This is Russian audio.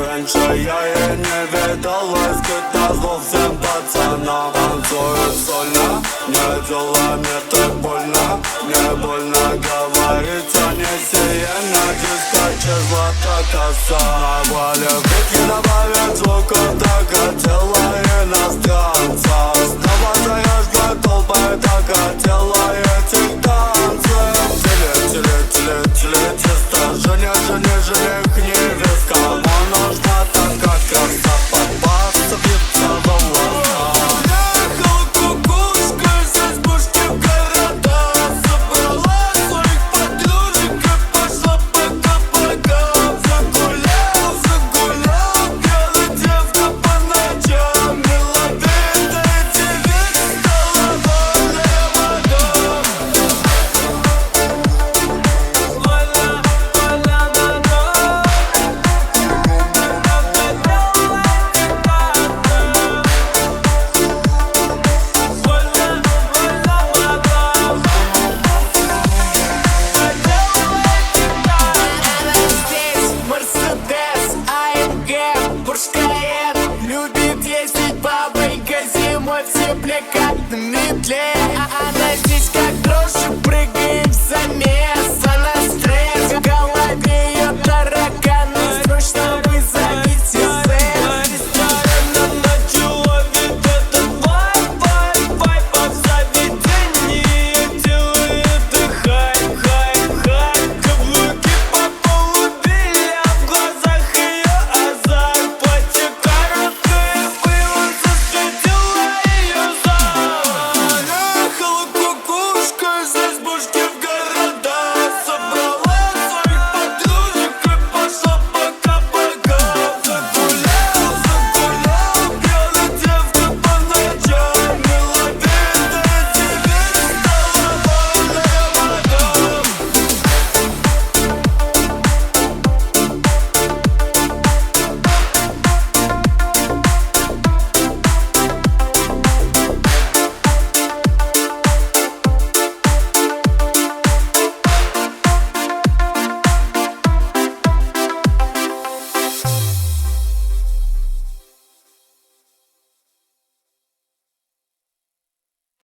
раньше я и не видал. Скрыть назло всем пацанам. Танцуют сольно, не делай мне так больно. Мне больно говорить, а не сиена. Дискоче злата коса. На воле куки добавят звуков, так хотела иностранца. Снова заезжает толпа, так хотела этих танцев. Теле, чисто, жених, невестка. Кому нужна такая краса, попасться, биться в волоса. Ехала кукушка из избушки в города. Собрала своих подружек и пошла пока-пока. Загулял, белая девка по ночам. Миловидная девица стала вольная вода. Мерседес, АМГ, Порш Каен. Любит ездить бабонька зимой в тепле, как на метле.